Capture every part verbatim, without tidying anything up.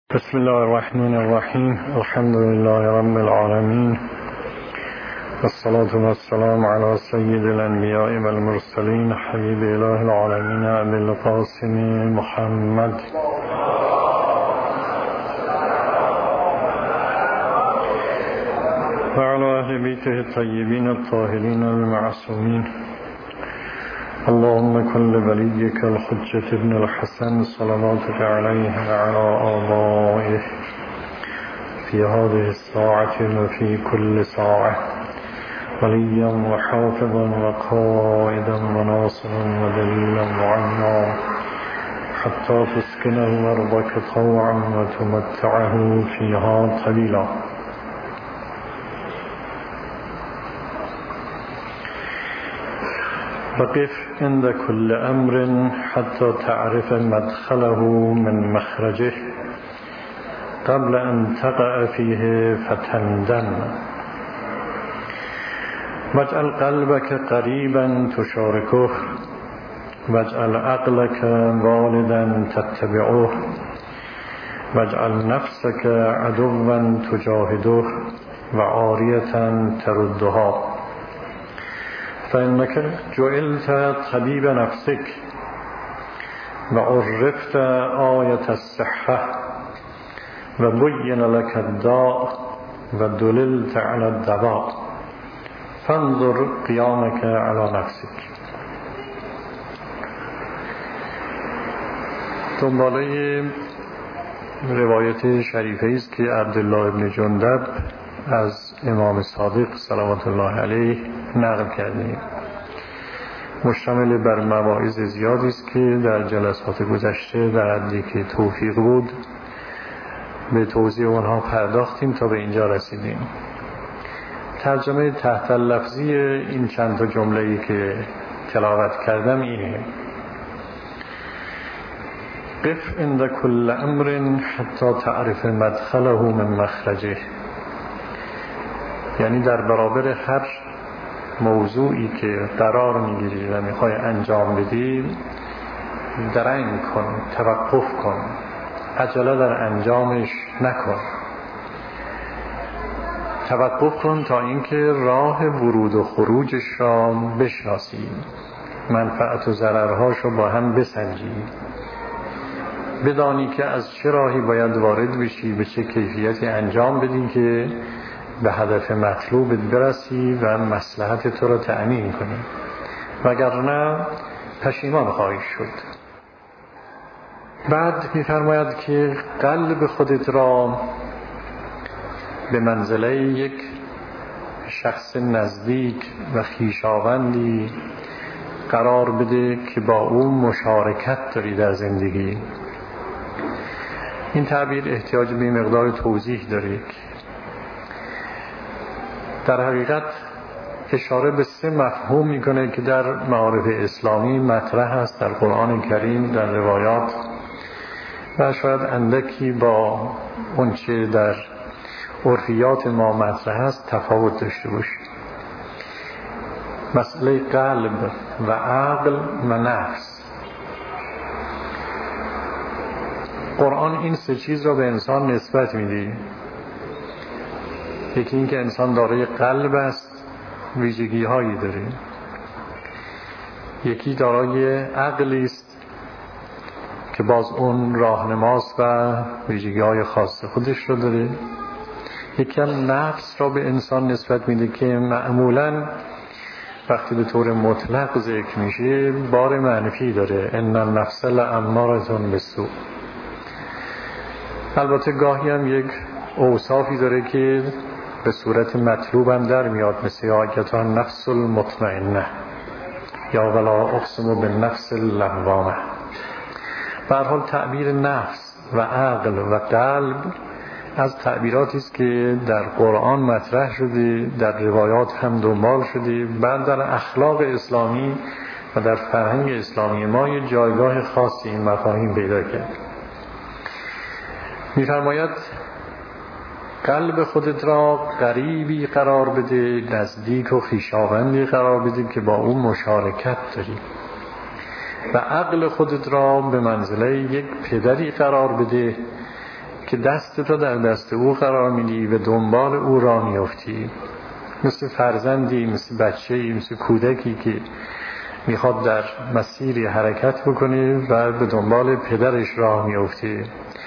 بسم الله الرحمن الرحیم. الحمد لله رب العالمین والصلاة والسلام على سید الانبیاء والمرسلین حبیب اله العالمین ابی القاسم محمد و علی اهل بیته الطیبین الطاهرین المعصومین. اللهم كن لوليك الحجة ابن الحسن صلواتك عليه وعلى آبائه في هذه الساعة وفي كل ساعة وليا وحافظا وقائدا وناصرا ودليلا معينا حتى تسكنه أرضك طوعا وتمتعه فيها طويلا. وقف عند كل أمر حتى تعرف مدخله من مخرجه قبل أن تقع فيه فتندم. واجعل قلبك قريبا تشاركه واجعل عقلك والدا تتبعه واجعل نفسك عدوا تجاهده وعارية تردها. فإنك جعلت طبيب نفسك وعرفت آية الصحة وبين لك الداء ودللت على الدواء فانظر قيامك على نفسك. دنباله روایت شریفه است که عبدالله ابن جندب از امام صادق صلوات الله علیه نقل کرده، مشتمل بر مواعظ زیادی است که در جلسات گذشته در حدی که توفیق بود به توضیح آنها پرداختیم تا به اینجا رسیدیم. ترجمه تحت لفظی این چند تا جمله‌ای که تلاوت کردم اینه: قف عند كل امر حتی تعرف مدخله من مخرجه. یعنی در برابر هر موضوعی که قرار میگیری و میخوای انجام بدی درنگ کن، توقف کن، عجله در انجامش نکن. توقف کن تا اینکه راه ورود و خروجش را بشناسی، منفعت و ضررهاش رو با هم بسنجی، بدانی که از چه راهی باید وارد بشی، به چه کیفیتی انجام بدی که به هدف مطلوبت برسی و مصلحت تو را تأمین کنی، وگرنه پشیمان خواهی شد. بعد می‌فرماید که قلب خودت را به منزله یک شخص نزدیک و خویشاوندی قرار بده که با او مشارکت داری در زندگی. این تعبیر احتیاج به مقدار توضیح داره. در حقیقت اشاره به سه مفهوم میکنه که در معارف اسلامی مطرح است، در قرآن کریم، در روایات و شاید اندکی با اون چه در عرفیات ما مطرح است تفاوت داشته باشه. مسئله قلب و عقل و نفس. قرآن این سه چیز را به انسان نسبت میده. یکی این که انسان دارای قلب است، ویژگی هایی داره. یکی دارای عقلی است که باز اون راهنماست و ویژگی های خاص خودش رو داره. یکی هم نفس را به انسان نسبت میده که معمولاً وقتی به طور مطلق ذکر میشه بار منفی داره. ان النفس لاماره بالسوء. البته گاهی هم یک اوصافی داره که به صورت مطلوب هم در میاد، مثل آیتا نفس المطمئنه یا ولا اقسم بالنفس اللوامه. به هر حال تعبیر نفس و عقل و قلب از تعبیراتی است که در قرآن مطرح شده، در روایات هم دنبال شده، بعد در اخلاق اسلامی و در فرهنگ اسلامی ما یه جایگاه خاصی این مفاهیم پیدا کرد. می‌فرماید قلب خودت را قریبی قرار بده، نزدیک و خویشاوندی قرار بده که با اون مشارکت داری، و عقل خودت را به منزله یک پدری قرار بده که دست تو در دست او قرار میدی و دنبال او را میافتی، مثل فرزندی، مثل بچه‌ای، مثل کودکی که میخواد در مسیری حرکت بکنه و به دنبال پدرش راه میافته،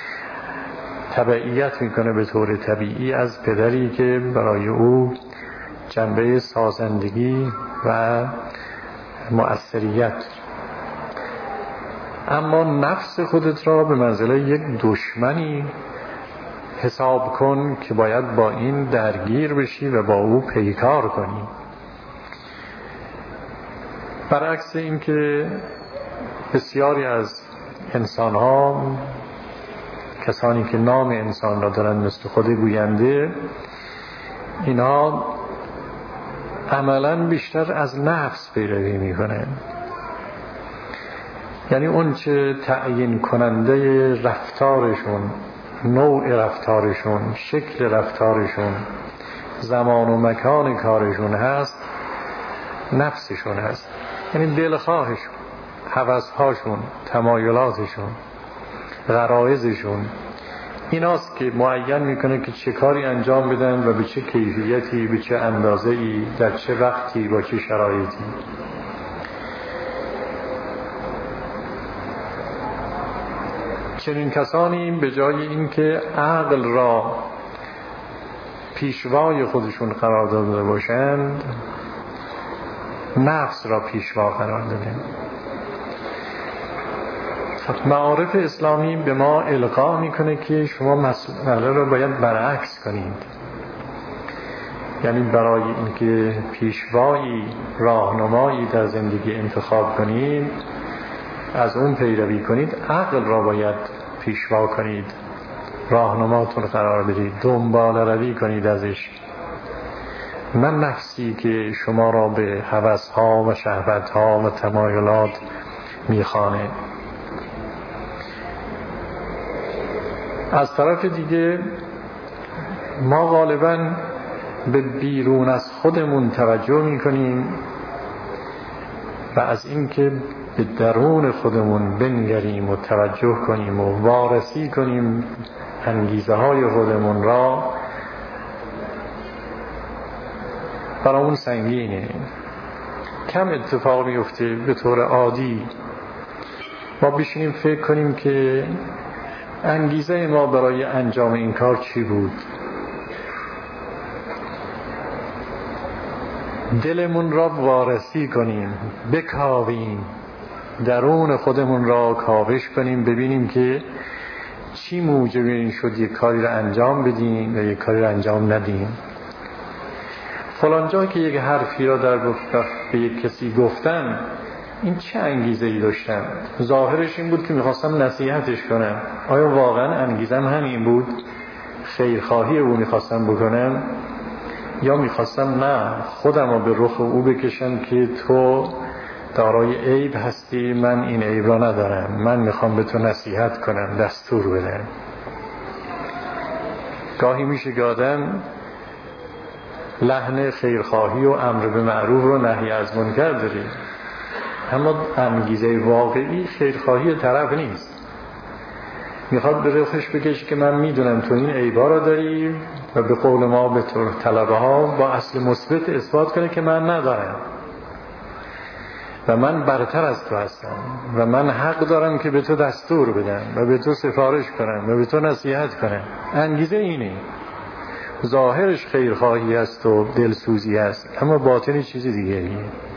تبعیت میکنه به طور طبیعی از پدری که برای او جنبه سازندگی و مؤثریت. اما نفس خودت را به منزله یک دشمنی حساب کن که باید با این درگیر بشی و با او پیکار کنی. برعکس این که بسیاری از انسان ها، کسانی که نام انسان را دارن مثل خود گوینده، اینا عملا بیشتر از نفس پیروی میکنن. یعنی اون چه تعیین کننده رفتارشون، نوع رفتارشون، شکل رفتارشون، زمان و مکان کارشون هست، نفسشون هست. یعنی دلخواهشون، هوسهاشون، تمایلاتشون، غرایزشون، ایناست که معین میکنه که چه کاری انجام بدن و به چه کیفیتی، به چه اندازه‌ای، در چه وقتی، با چه شرایطی. چنین کسانی به جای اینکه عقل را پیشوای خودشون قرار داده باشند، نفس را پیشوا قرار دادن. معارف اسلامی به ما القا میکنه که شما مسئله را باید برعکس کنید. یعنی برای اینکه پیشوایی، راهنمایی در زندگی انتخاب کنید، از اون پیروی کنید، عقل را باید پیشوا کنید، راهنماتون قرار بدید، دنبال روی کنید ازش، نه نفسی که شما را به هوس‌ها و شهوت‌ها و تمایلات میخوانه. از طرف دیگه ما غالباً به بیرون از خودمون توجه میکنیم و از اینکه به درون خودمون بنگریم و توجه کنیم و وارسی کنیم انگیزه های خودمون را، برامون سنگینه. کم اتفاق میفته به طور عادی ما بشینیم فکر کنیم که انگیزه ما برای انجام این کار چی بود، دلمون را وارسی کنیم، بکاویم، درون خودمون را کاوش کنیم، ببینیم که چی موجب این شد یک کاری را انجام بدیم و یک کاری را انجام ندیم. فلان جا که یک حرفی را در به یک کسی گفتم، این چه انگیزه ای داشتم؟ ظاهرش این بود که میخواستم نصیحتش کنم. آیا واقعا انگیزم همین بود؟ خیرخواهی او میخواستم بکنم؟ یا میخواستم نه خودم رو به رخ او بکشم که تو دارای عیب هستی، من این عیب را ندارم، من میخوام به تو نصیحت کنم، دستور بدم. گاهی میشه که آدم لحن خیرخواهی و امر به معروف رو نهی از منکر داره، اما انگیزه واقعی خیرخواهی طرف نیست. میخواد به رخش بکشه که من میدونم تو این عیبا را داری و به قول ما به طور طلبه ها با اصل مثبت اثبات کنه که من ندارم و من برتر از تو هستم و من حق دارم که به تو دستور بدم و به تو سفارش کنم و به تو نصیحت کنم. انگیزه اینه. ظاهرش خیرخواهی است و دلسوزی است، اما باطنی چیز دیگریه.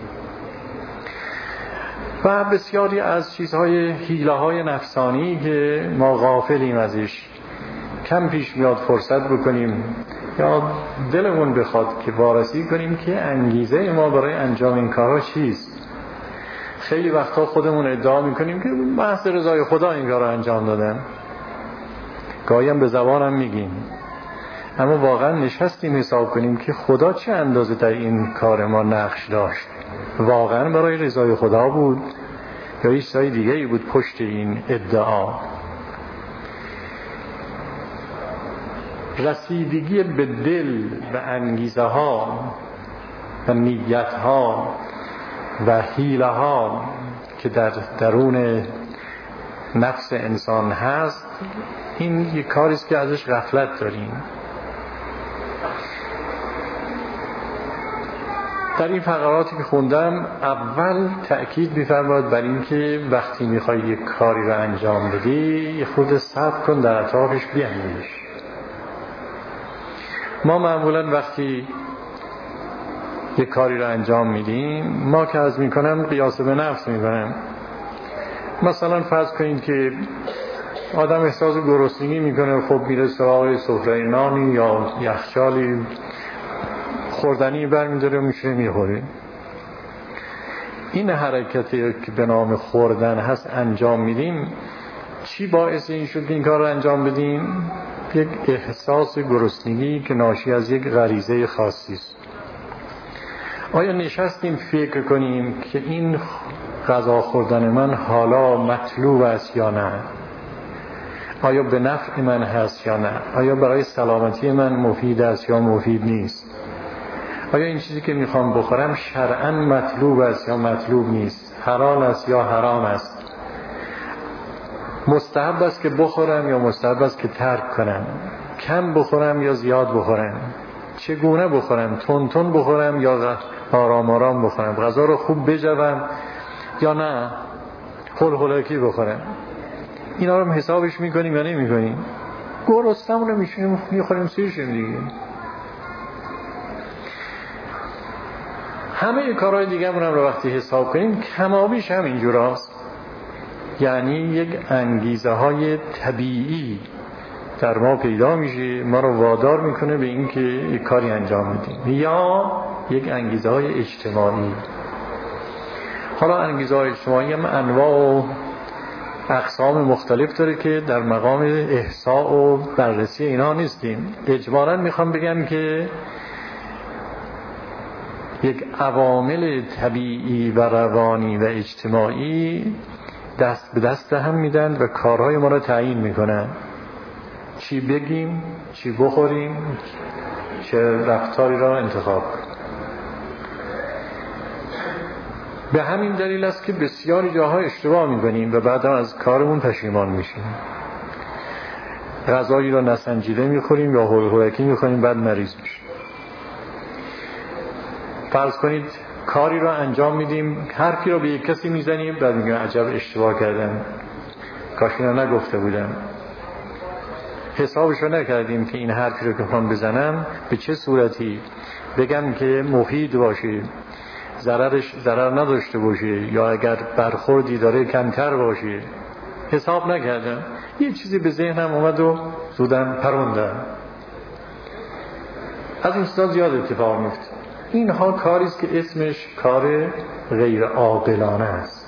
و بسیاری از چیزهای حیله‌های نفسانی که ما غافلیم ازش، کم پیش میاد فرصت بکنیم یا دلمون بخواد که وارسی کنیم که انگیزه ما برای انجام این کارها چیست. خیلی وقتا خودمون ادعا میکنیم که محض رضای خدا این کار رو انجام دادم، گاهی هم به زبانم میگیم، اما واقعا نشستیم حساب کنیم که خدا چه اندازه در این کار ما نقش داشت؟ واقعا برای رضای خدا بود یا هیچ چیز دیگه ای بود پشت این ادعا؟ رسیدگی به دل و انگیزه ها و نیت ها و حیله ها که در درون نفس انسان هست، این یک کاریست که ازش غفلت داریم. در این فقراتی که خوندم اول تأکید می‌فرماید بر این که وقتی می‌خوای یک کاری رو انجام بدی یه خورده صبر کن، در اطرافش بیاندیش. ما معمولاً وقتی یک کاری رو انجام میدیم، ما که از میکنم قیاس به نفس میکنم. مثلا فرض کنید که آدم احساس گرسنگی میکنه، خب میره سراغ سفره نانی یا یخچالی خوردنی برمیداره و میشه میخوره. این حرکتی که به نام خوردن هست انجام میدیم، چی باعث این شد که این کار رو انجام بدیم؟ یک احساس گرسنگی که ناشی از یک غریزه خاصی است. آیا نشستیم فکر کنیم که این غذا خوردن من حالا مطلوب است یا نه؟ آیا به نفع من هست یا نه؟ آیا برای سلامتی من مفید است یا مفید نیست؟ آیا این چیزی که میخوام بخورم شرعاً مطلوب است یا مطلوب نیست؟ حلال است یا حرام است؟ مستحب است که بخورم یا مستحب است که ترک کنم؟ کم بخورم یا زیاد بخورم؟ چگونه بخورم؟ تون تون بخورم یا آرام آرام بخورم؟ غذا رو خوب بجوم یا نه هول هولکی بخورم؟ اینا رو حسابش میکنیم یا نمیکنیم؟ گرسنمون رو میشونیم میخوریم سیرشیم دیگه. همه کارهای دیگه هم رو وقتی حساب کنیم کمابیش هم اینجور هست. یعنی یک انگیزه های طبیعی در ما پیدا میشه، ما رو وادار میکنه به این که یک کاری انجام بدیم، یا یک انگیزه های اجتماعی. حالا انگیزه های اجتماعی هم انواع و اقسام مختلف داره که در مقام احصاء و بررسی اینا نیستیم. اجمالاً میخوام بگم که یک عوامل طبیعی و روانی و اجتماعی دست به دست هم میدن و کارهای ما رو تعیین میکنن. چی بگیم، چی بخوریم، چه رفتاری را انتخاب کنیم. به همین دلیل است که بسیاری جاها اشتباه میکنیم و بعد از کارمون پشیمان میشیم. غذایی را نسنجیده میخوریم یا هول هولکی میخوریم، بعد مریض میشیم. فرض کنید کاری را انجام میدیم، حرفی را به یک کسی میزنیم، بعد میگیم عجب اشتباه کردم، کاش اینو نگفته بودم. حسابش رو نکردیم که این حرفی رو که میخوام بزنم به چه صورتی بگم که مفید باشه، ضررش ضرر نداشته باشه، یا اگر برخوردی داره کمتر باشه. حساب نکردم، یه چیزی به ذهنم اومد و زودم پروندم. از این چیزا زیاد اتفاق میفته. اینها کاریست که اسمش کار غیر عاقلانه است.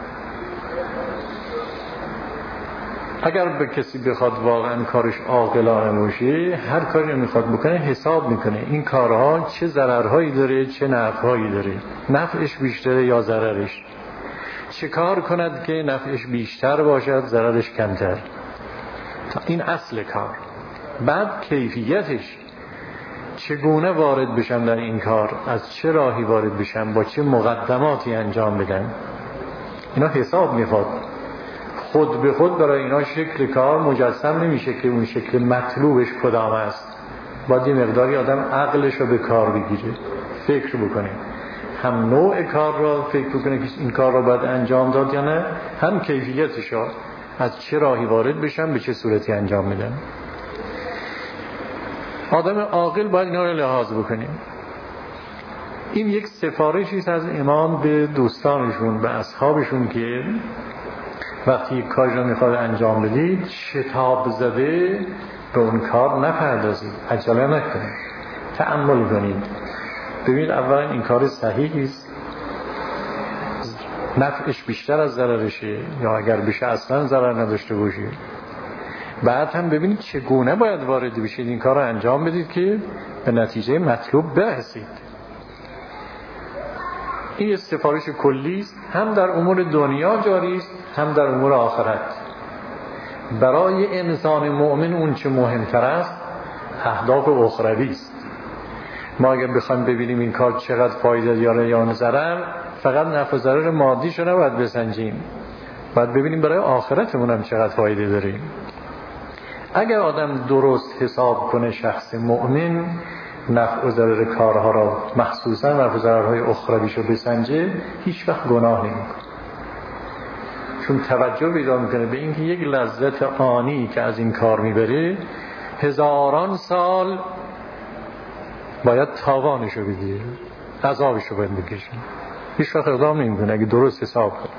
اگر به کسی بخواد واقعا کارش عاقلانه باشه، هر کاری رو میخواد بکنه حساب میکنه این کارها چه ضررهایی داره چه نفعهایی داره، نفعش بیشتره یا ضررش، چه کار کند که نفعش بیشتر باشد ضررش کمتر. این اصل کار. بعد کیفیتش، چگونه وارد بشم در این کار، از چه راهی وارد بشم، با چه مقدماتی انجام بدم، اینا حساب میخواد. خود به خود برای اینا شکل کار مجسم نمیشه که اون شکل مطلوبش کدام است. باید یه مقداری آدم عقلش رو به کار بگیره، فکر بکنه، هم نوع کار را فکر بکنه که این کار را باید انجام داد یا نه، هم کیفیتش را، از چه راهی وارد بشم، به چه صورتی انجام میدم. آدم عاقل باید اینا رو لحاظ بکنه. این یک سفارشی است از امام به دوستانشون، به اصحابشون که وقتی یک کاری رو میخواد انجام بدید، شتاب زده به اون کار نپردازید، عجله نکنید، تأمل کنید، ببینید اولا این کار صحیحی است، نفعش بیشتر از ضررشه، یا اگر بشه اصلا ضرر نداشته باشه. بعد هم ببینید چگونه باید وارد بشید، این کار رو انجام بدید که به نتیجه مطلوب برسید. این یه سفارش کلی است، هم در امور دنیا جاری است، هم در امور آخرت. برای انسان مؤمن اون چه مهمتر است اهداف اخروی است. ما اگر بخوایم ببینیم این کار چقدر فایده داره یا ضرر، فقط نفع و ضرر مادیش رو نباید بسنجیم، باید ببینیم برای آخرتمون هم چقدر فایده داریم. اگر آدم درست حساب کنه، شخص مؤمن، نفع و ضرر کارها را، مخصوصا نفع و ضررهای اخرویشو بسنجه، هیچ وقت گناه نمیکنه، چون توجه پیدا میکنه به اینکه یک لذت آنی که از این کار میبره هزاران سال باید تاوانشو بگیره، عذابشو باید بکشه. هیچ وقت اقدام نمیکنه اگه درست حساب کنه.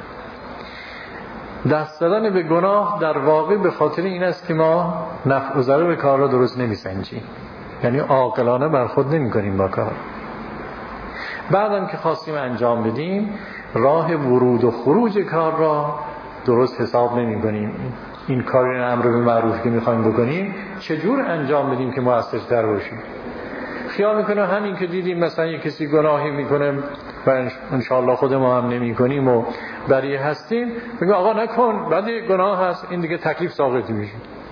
دست زدن به گناه در واقع به خاطر این است که ما نفع و ضرر کار را درست نمیسنجیم، یعنی عاقلانه برخورد نمی‌کنیم با کار. بعدم که خواستیم انجام بدیم، راه ورود و خروج کار را درست حساب نمی‌کنیم. این کار، این امر به معروف که می‌خوایم بکنیم، چجور انجام بدیم که موثرتر باشیم. خیال می‌کنه همین که دیدیم مثلا یک کسی گناهی می‌کنه و انشاءالله خود ما هم نمی‌کنیم و بری هستیم، بگیم آقا نکن، بعد گناه هست، این دیگه تکلیف ساقط میشه.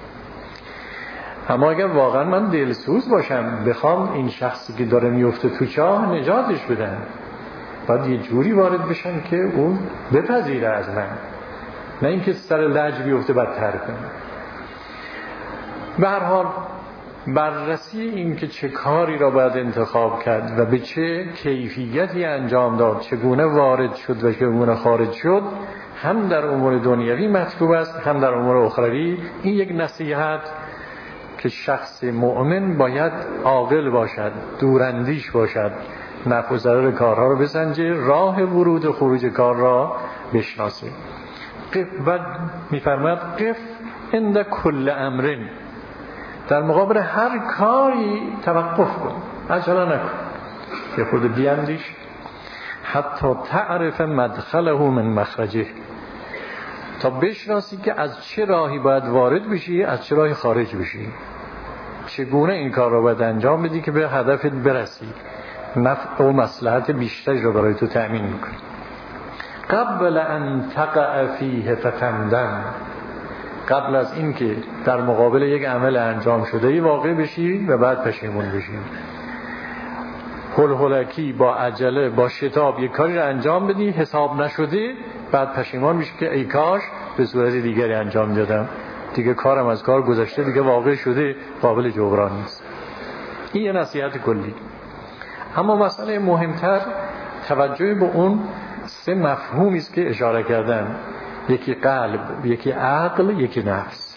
اما اگر واقعا من دلسوز باشم، بخوام این شخصی که داره میفته تو چاه نجاتش بدم، باید یه جوری وارد بشم که اون بپذیره از من، نه اینکه سر لج بیفته بدتر کنه. به هر حال بررسی این که چه کاری را باید انتخاب کرد و به چه کیفیتی انجام داد، چگونه وارد شد و چگونه خارج شد، هم در امور دنیوی مطلوب است هم در امور اخروی. این یک نصیحت که شخص مؤمن باید عاقل باشد، دوراندیش باشد، نفع و ضرر کارها رو بسنجه، راه ورود و خروج کار را بشناسه. و میفرماید قف عند کل امرن، در مقابل هر کاری توقف کن، عجله نکن، یه خورده بیاندیش، حتی تعرف مدخله من مخرجه، تا بشناسی که از چه راهی باید وارد بشی، از چه راهی خارج بشی، چگونه این کار را باید انجام بدی که به هدفت برسی، نفع و مصلحت بیشتری را برای تو تأمین میکنی. قبل ان تقع فیه فتندم، قبل از این که در مقابل یک عمل انجام شده ای واقع بشی و بعد پشیمون بشی. هل هلکی با عجله با شتاب یک کاری را انجام بدی، حساب نشده، بعد پشیمان میشی که ای کاش به صورت دیگری انجام دادم، دیگه کارم از کار گذشته، دیگه واقع شده، قابل جبران نیست. این یه نصیحت کلی. اما مسئله مهمتر توجه به اون سه مفهومی است که اشاره کردم، یکی قلب، یکی عقل، یکی نفس.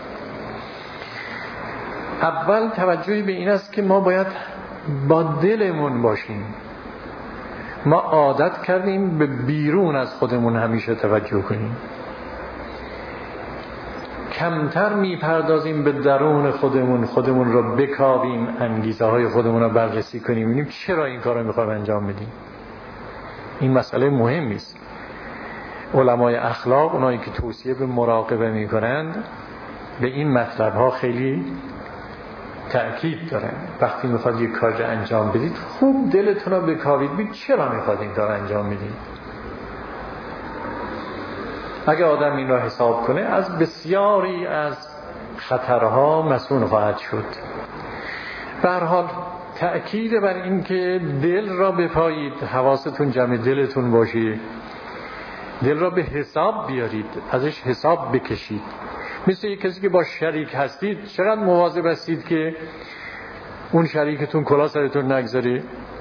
اول توجه به این است که ما باید با دلمون باشیم. ما عادت کردیم به بیرون از خودمون همیشه توجه کنیم، کمتر میپردازیم به درون خودمون، خودمون رو بکاویم، انگیزه های خودمون رو بررسی کنیم، ببینیم چرا این کار رو میخوایم انجام بدیم. این مسئله مهم است. علمای اخلاق، اونایی که توصیه به مراقبه میکنند، به این مطلب ها خیلی تأکید دارن. وقتی میخواد یک کار رو انجام بدید، خوب دلتون رو بکاوید، ببینید چرا میخواد این کار انجام بدید. اگه آدم این را حساب کنه، از بسیاری از خطرها مسئول خواهد شد. به هر حال تأکید بر این که دل را بپایید، حواستون جمع دلتون باشید، دل را به حساب بیارید، ازش حساب بکشید. مثل یک کسی که با شریک هستید، چقدر مواظب هستید که اون شریکتون کلاه سرتون نگذاره.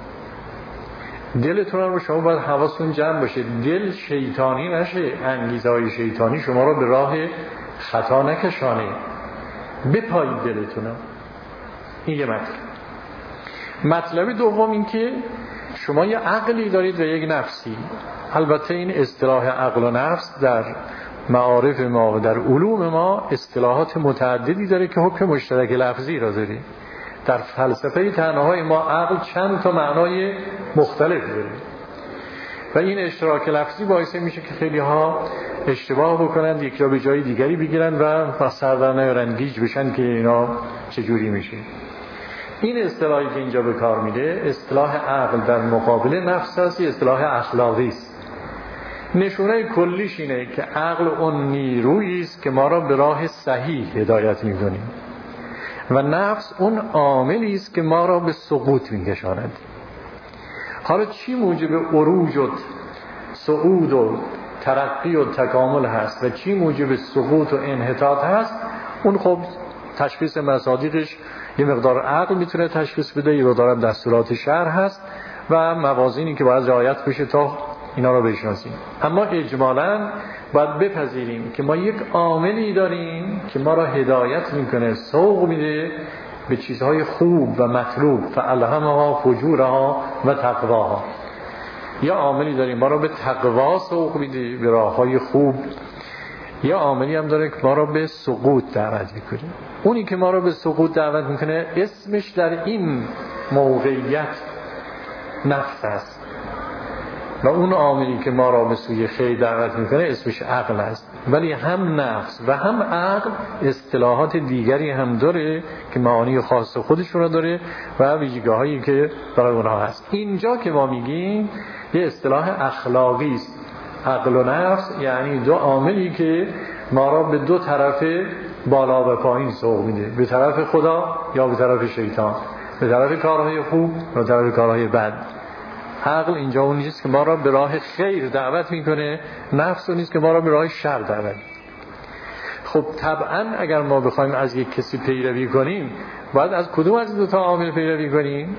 دلتون رو شما باید حواستون جمع باشه، دل شیطانی نشه، انگیزه های شیطانی شما رو به راه خطا نکشانه. بپایید دلتون. این یه مطلب. مطلب دوم این که شما یه عقلی دارید و یک نفسی. البته این اصطلاح عقل و نفس در معارف ما و در علوم ما اصطلاحات متعددی داره که حکم مشترک لفظی را داره. در فلسفه تنهای ما عقل چند تا معنای مختلف داره و این اشتراک لفظی باعث میشه که خیلی ها اشتباه بکنند، یک جا به جای دیگری بگیرن و سر در نیارن، گیج بشن که اینا چجوری میشه. این اصطلاحی که اینجا به کار میده اصطلاح عقل در مقابل نفس است، اصطلاح اخلاقی است. نشونه کلیش اینه که عقل اون نیرویی است که ما را به راه صحیح هدایت میکنه و نفس اون عاملی است که ما را به سقوط میکشاند. حالا چی موجب عروج و صعود و ترقی و تکامل هست و چی موجب سقوط و انحطاط هست، اون خب تشخیص مصادیقش یه مقدار عقل میتونه تشخیص بده، یه مقدار دستورات شرع هست و موازینی که باید رعایت بشه تا اینا رو بشناسیم. اما اجمالاً باید بپذیریم که ما یک عاملی داریم که ما را هدایت میکنه، سوق میده به چیزهای خوب و مطلوب، فالهمها فجورها و تقواها. یا عاملی داریم ما را به تقوا سوق میده، به راههای خوب. یا عاملی هم داره که ما را به سقوط دعوت میکنه. اونی که ما را به سقوط دعوت میکنه اسمش در این موقعیت نفس است و اون عاملی که ما را به سوی خیر دعوت میکنه اسمش عقل است. ولی هم نفس و هم عقل اصطلاحات دیگری هم داره که معانی خاص خودشون را داره و ویژگی‌هایی که برای اونها هست. اینجا که ما میگیم یه اصطلاح اخلاقی است، عقل و نفس، یعنی دو عاملی که ما را به دو طرف بالا و پایین سوق میده، به طرف خدا یا به طرف شیطان، به طرف کارهای خوب و به طرف کارهای بد. عقل اینجا اون نیست که ما را به راه خیر دعوت میکنه، نفس اون نیست که ما را به راه شر دعوت. خب طبعا اگر ما بخوایم از یک کسی پیروی کنیم باید از کدوم از دو تا عامل پیروی کنیم؟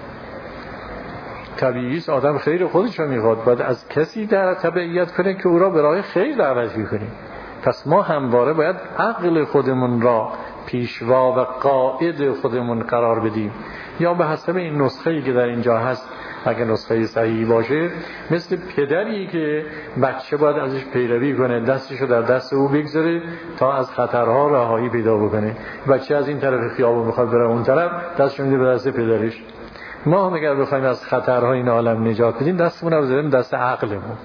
طبیعی است آدم خیر خودش رو میخواد، باید از کسی در تبعیت کنه که او را به راه خیر دعوت میکنیم. پس ما همواره باید عقل خودمون را پیشوا و قائد خودمون قرار بدیم، یا به حسب این نسخه‌ای که در اینجا هست اگه نسخه صحیحی باشه، مثل پدری که بچه باید ازش پیروی کنه، دستشو در دست او بگذاره تا از خطرها رهایی پیدا بکنه. بچه از این طرف خیابون میخواد بره اون طرف، دستشو میده به دست پدرش. ما هم اگر بخوایم از خطرهای این عالم نجات بدیم دستمون رو بذاریم دست عقلمون.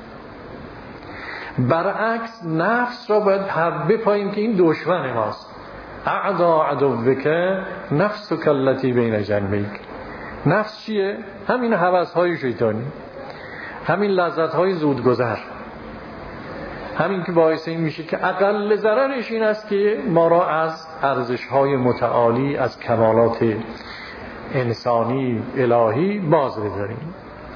برعکس نفس را باید بپاییم که این دشمن ماست. اعدا عدوک نفسک التی بین جنبیک. نفس چیه؟ همین هوس‌های شیطانی، همین لذت‌های زودگذر، همین که باعث این میشه که اقل ضررش این است که ما را از ارزش‌های متعالی، از کمالات انسانی الهی باز بداریم.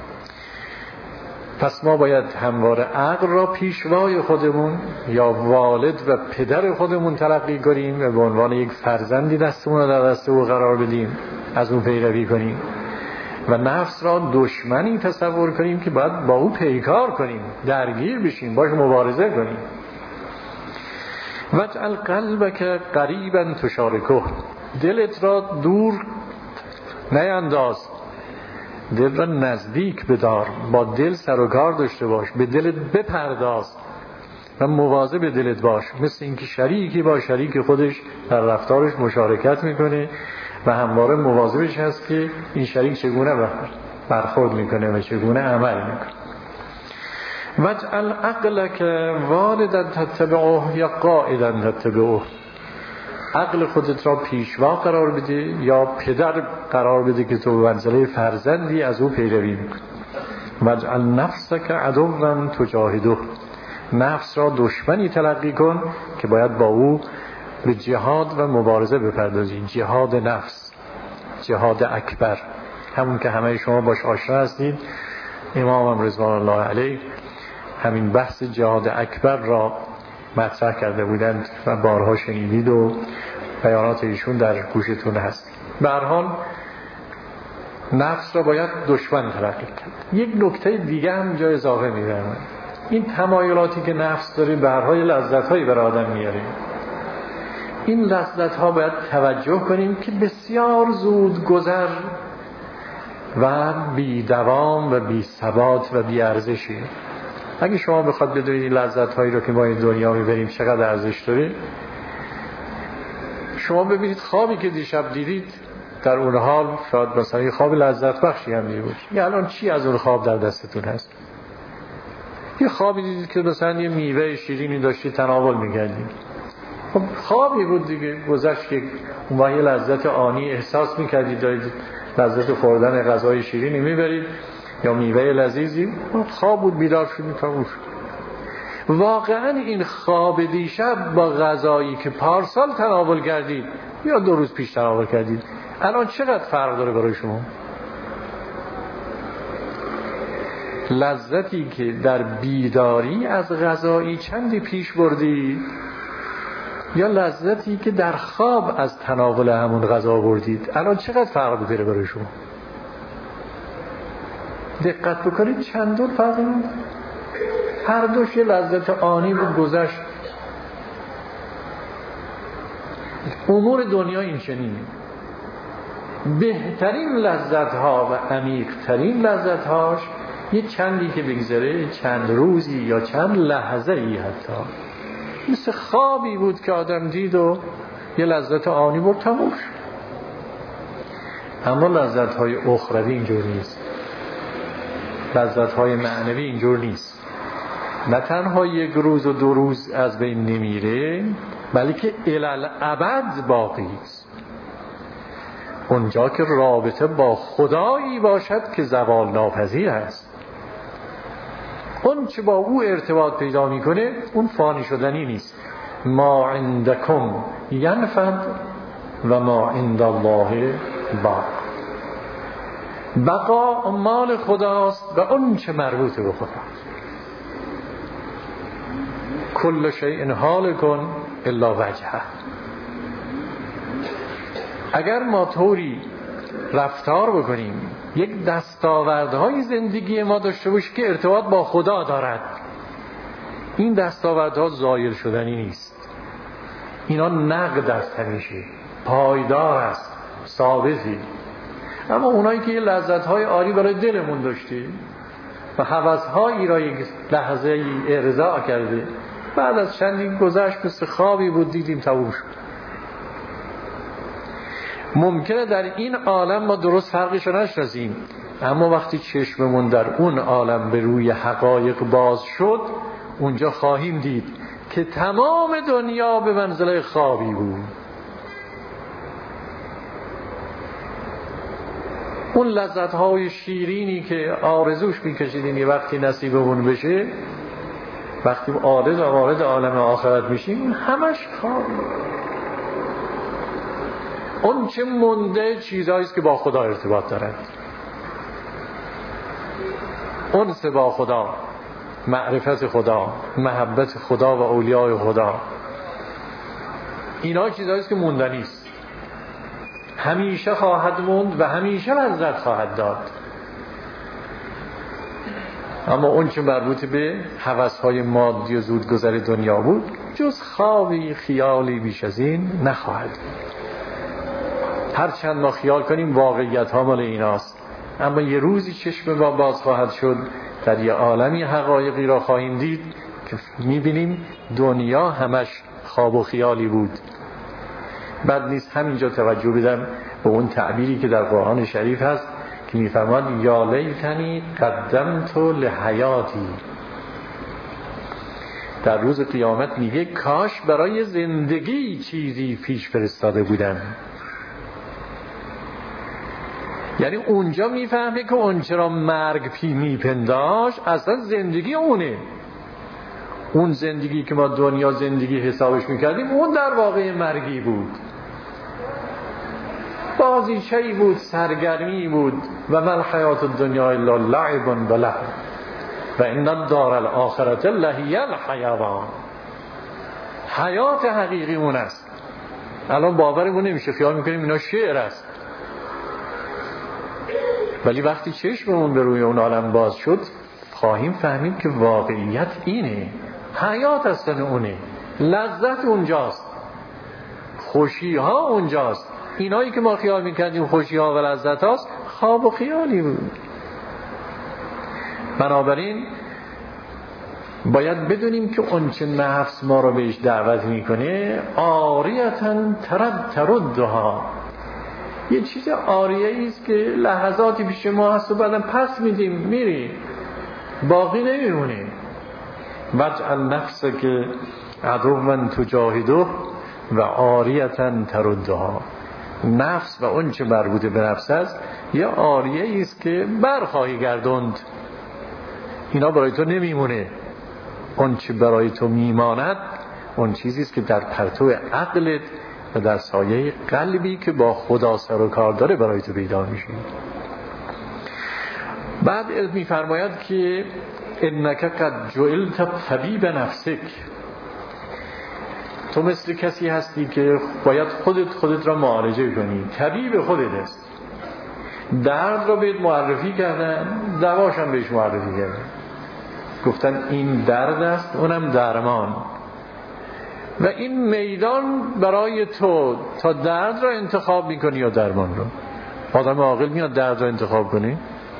پس ما باید همواره عقل را پیشوای خودمون یا والد و پدر خودمون تلقی کنیم و به عنوان یک فرزندی دستمون رو در دست او قرار بدیم، از اون پیروی کنیم، و نفس را دشمنی تصور کنیم که باید با او پیکار کنیم، درگیر بشیم، باش مبارزه کنیم. وجعل قلبک قریبا تشارکه. دلت را دور نینداز، دل را نزدیک بدار، با دل سر و کار داشته باش، به دلت بپرداز و مواظب به دلت باش. مثل اینکه شریکی با شریک خودش در رفتارش مشارکت میکنه و همواره مواظبش هست که این شریک چگونه برخورد میکنه و چگونه عمل میکنه. وجعل عقلک والدا تتبعه یا قائدا تتبعه. عقل خودت را پیشوا قرار بده یا پدر قرار بده که تو به منزله فرزندی از او پیروی میکنی. وجعل نفسک عدوا تجاهده. نفس را دشمنی تلقی کن که باید با او به جهاد و مبارزه بپردازی. جهاد نفس، جهاد اکبر، همون که همه شما باش آشنا هستید. امام رضوان الله علیه همین بحث جهاد اکبر را مطرح کرده بودند و بارها شنیدید و بیانات ایشون در گوشتون هست. به هر حال نفس را باید دشمن تلقی کرد. یک نکته دیگه هم جای اضافه می‌کنم. این تمایلاتی که نفس داره به هر حال لذت‌هایی برای آدم میاره. این لذت‌ها باید توجه کنیم که بسیار زود گذر و بی دوام و بی ثبات و بی ارزشی. اگه شما بخواد بدونید این لذت‌هایی رو که ما این دنیا میبریم چقدر ارزش داره، شما ببینید خوابی که دیشب دیدید در اون حال شاید مثلا یه خواب لذت بخشی هم دیده بود. یه الان چی از اون خواب در دستتون هست؟ یه خوابی دیدید که مثلا یه میوه شیرینی داشتید تناول می‌کردید. خب خوابی بود دیگه، گذشت که اون وقت یه لذت آنی احساس می‌کردید، دارید لذت خوردن غذای شیرینی می‌برید یا میوه لذیذی، خواب بود، بیدار شدید تموم شد. واقعا این خواب دیشب با غذایی که پارسال تناول کردید یا دو روز پیش تناول کردید الان چقدر فرق داره برای شما؟ لذتی که در بیداری از غذایی چندی پیش بردید یا لذتی که در خواب از تناول همون غذا بردید؟ الان چقدر فرق داره برای شما؟ دقت بکنید چندون فرق داره. هر دوش یه لذت آنی بود گذشت. امور دنیا این چنینه. بهترین لذت ها و عمیق ترین لذت هاش یه چندی که بگذره، چند روزی یا چند لحظه ای، حتی مثل خوابی بود که آدم دید و یه لذت آنی برد تموم شد. اما لذت های اخروی اینجور نیست. لذت های معنوی اینجور نیست. نه تنها یک روز و دو روز از بین نمیره، بلکه الالعبد باقی است. اونجا که رابطه با خدایی باشد که زوال ناپذیر است، اون چه با او ارتباط پیدا میکنه اون فانی شدنی نیست. ما عندکم ینفد و ما عند الله باق. بقا مال خداست و اون چه مربوط به خداست. کل شیء هالک الا وجهه. اگر ما طوری رفتار بکنیم یک دستاوردهای زندگی ما داشته باشیم که ارتباط با خدا دارد، این دستاوردها زایل شدنی نیست. اینا نقد است، همیشه پایدار است، ثابتی. اما اونایی که لذت‌های عالی برای دلمون داشتیم و هوس‌هایی را یک لحظه ای ارضا کرده، بعد از چندین گذشت مثل خوابی بود دیدیم تموم شد. ممکنه در این عالم ما درست فرقش رو نشناسیم، اما وقتی چشممون در اون عالم به روی حقایق باز شد، اونجا خواهیم دید که تمام دنیا به منزله خوابی بود. اون لذت‌های شیرینی که آرزوش می‌کشیدیم یه وقتی نصیبمون بشه، وقتی عارض و وارد عالم آخرت میشیم همش خوابی. اون چه مونده چیزاییست که با خدا ارتباط دارد. انس با خدا، معرفت خدا، محبت خدا و اولیای خدا، اینا چیزاییست که موندنیست، همیشه خواهد موند و همیشه لذت خواهد داد. اما اون چه مربوط به هوس‌های مادی و زودگذر دنیا بود جز خوابی خیالی بیش از این نخواهد. هر چند ما خیال کنیم واقعیت ها مال ایناست، اما یه روزی چشم ما باز خواهد شد، در یه عالمی حقایقی را خواهیم دید که میبینیم دنیا همش خواب و خیالی بود. بد نیست همینجا توجه بدم به اون تعبیری که در قرآن شریف هست که میفرماد یا لیتنی قدمت لحیاتی. در روز قیامت میگه کاش برای زندگی چیزی پیش فرستاده بودم. یعنی اونجا میفهمه که اون چرا مرگ پی میپنداش اصلا زندگی اونه. اون زندگی که ما دنیا زندگی حسابش میکردیم اون در واقع مرگی بود، بازیچه‌ای بود، سرگرمی بود. و من حیات الدنیا الا لعب و لهو و ان الدار الاخرة لهی الحیوان. حیات حقیقی اون است. الان باورمون نمیشه، خیال میکنیم اینا شعر است، ولی وقتی چشممون به روی اون عالم باز شد خواهیم فهمید که واقعیت اینه. حیات اصلا اونه، لذت اونجاست، خوشی ها اونجاست. اینایی که ما خیال میکردیم خوشی ها و لذت هاست خواب و خیالی بود. بنابراین باید بدونیم که اون چه نفس ما رو بهش دعوت میکنه عاریتاً ترد تردها، یه چیز عاریه است که لحظاتی پیش ما هست و بعدم پس میدیم میری، باقی نمیمونه. وجعل نفسه که عدوان تجاهده و عاریتاً تردها. نفس و اون چه مربوط به نفس است یه عاریه است که برخواهی گردوند، اینا برای تو نمیمونه. اون چه برای تو میماند اون چیزی است که در پرتو عقلت و در سایه قلبی که با خدا سر و کار داره برای تو پیدا میشه. بعد میفرماید که انک قد جعلت طبیب نفسک، تو مثل کسی هستی که باید خودت خودت را معالجه کنی، طبیب خودت است. درد را بهت معرفی کردن، دواش هم بهش معرفی کردن، گفتن این درد است اونم درمان، و این میدان برای تو تا درد را انتخاب میکنی یا درمان را. آدم عاقل میاد درد را انتخاب کنی؟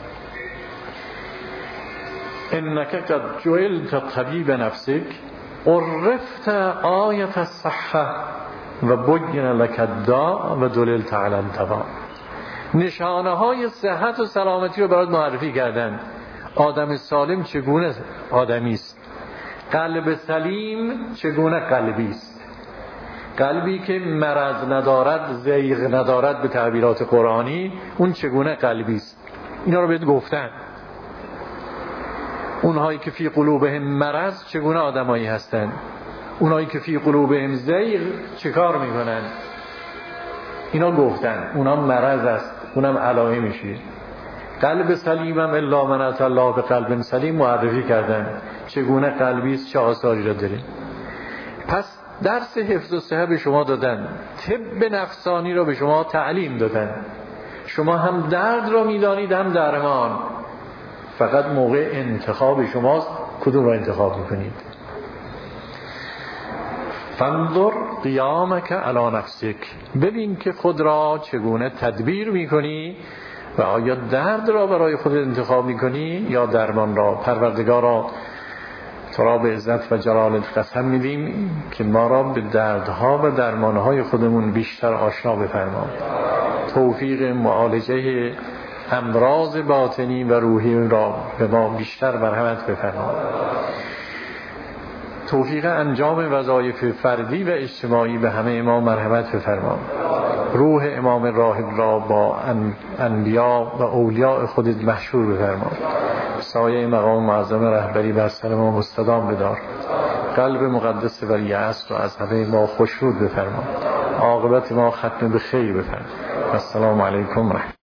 انک قد جعلت طبیب نفسک عرفت آیت الصحه و بین لک الداء و دللت علی الدواء. نشانه های صحت و سلامتی رو برات معرفی کردن. آدم سالم چگونه آدمی است، قلب سلیم چگونه قلبی است، قلبی که مرض ندارد، زیغ ندارد به تعبیرات قرآنی، اون چگونه قلبی است. اینا رو بهت گفتن. اونهایی که فی قلوبهم مرض چگونه آدمایی هستن، اونهایی که فی قلوبهم زیغ چه کار میکنن، اینا گفتن. اونا مرض است، اونم علائم میشه. قلب سلیمم الا من اتى الله بقلب سلیم معرفی کردن چگونه قلبی است، چه آثاری را داره. پس درس حفظ و صحت به شما دادن، طب نفسانی را به شما تعلیم دادن، شما هم درد را میدانید هم درمان، فقط موقع انتخاب شماست کدوم را انتخاب میکنید. فانظر قیامک علی نفسک، ببین که خود را چگونه تدبیر میکنی و آیا درد را برای خود انتخاب میکنی یا درمان را. پروردگارا تو را به عزت و جلالت قسم میدیم که ما را به دردها و درمانهای خودمون بیشتر آشنا بفرما، توفیق معالجه امراض باطنی و روحی را به ما بیشتر مرحمت بفرما، توفیق انجام وظایف فردی و اجتماعی به همه ما مرحمت بفرما، روح امام راحل را با انبیا و اولیاء خودت محشور بفرما، سایه مقام معظم رهبری بر سر ما مستدام بدار، قلب مقدس ولی اصل را از همه ما خوشنود بفرما، عاقبت ما ختم به خیر بفرما. السلام علیکم.